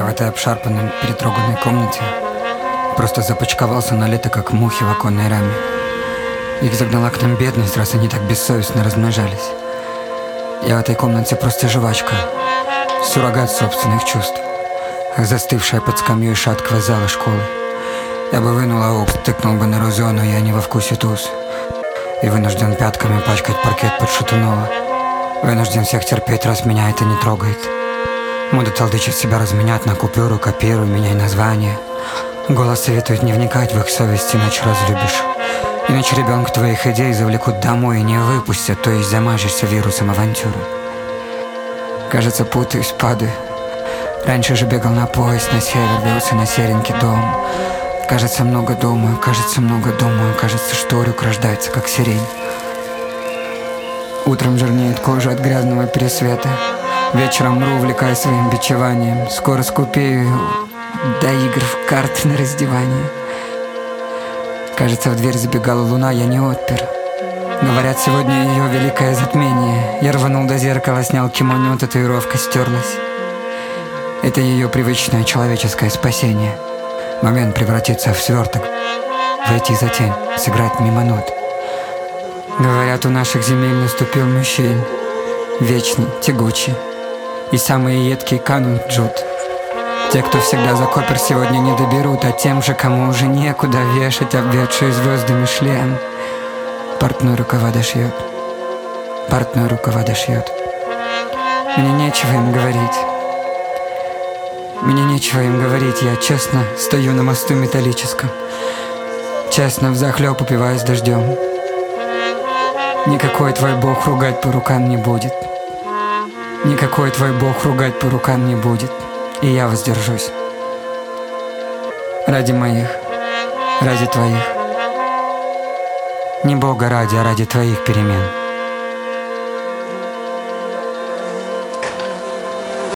этой обшарпанной, перетроганной комнате просто започковался на лето, как мухи в оконной раме. Их загнала к нам бедность, раз они так бессовестно размножались. Я в этой комнате просто жвачка, суррогат собственных чувств, застывшая под скамьей шаткого зала школы. Я бы вынул аукс, тыкнул бы на розу, но я не во вкусе туз. И вынужден пятками пачкать паркет под Шатунова. Вынужден всех терпеть, раз меня это не трогает. Мода толдычит себя разменять на купюру, копируй, меняй название. Голос советует не вникать в их совесть, иначе разлюбишь. Иначе ребенка твоих идей завлекут домой и не выпустят, то есть замажешься вирусом авантюры. Кажется, путаюсь, падаю. Раньше же бегал на поезд, на север, бился на серенький дом. Кажется, много думаю, кажется, что урюк рождается, как сирень. Утром жирнеет кожа от грязного пересвета. Вечером мру, увлекаясь своим бичеванием. Скоро скупею до игр в карты на раздевание. Кажется, в дверь забегала луна, я не отпер. Говорят, сегодня ее великое затмение. Я рванул до зеркала, снял кимоно, татуировка стерлась. Это ее привычное человеческое спасение. Момент превратиться в сверток, войти за тень, сыграть мимо нот. Говорят, у наших земель наступил мужчин, вечный, тягучий, и самые едкие канут в джут. Те, кто всегда за копер, сегодня не доберут, а тем же, кому уже некуда вешать обведшие звездами шлем, портной рукава дошьет, портной рукава дошьет. Мне нечего им говорить. Мне нечего им говорить, я честно стою на мосту металлическом, честно взахлеб упиваюсь дождем. Никакой твой бог ругать по рукам не будет. Никакой твой бог ругать по рукам не будет. И я воздержусь. Ради моих, ради твоих. Не Бога ради, а ради твоих перемен.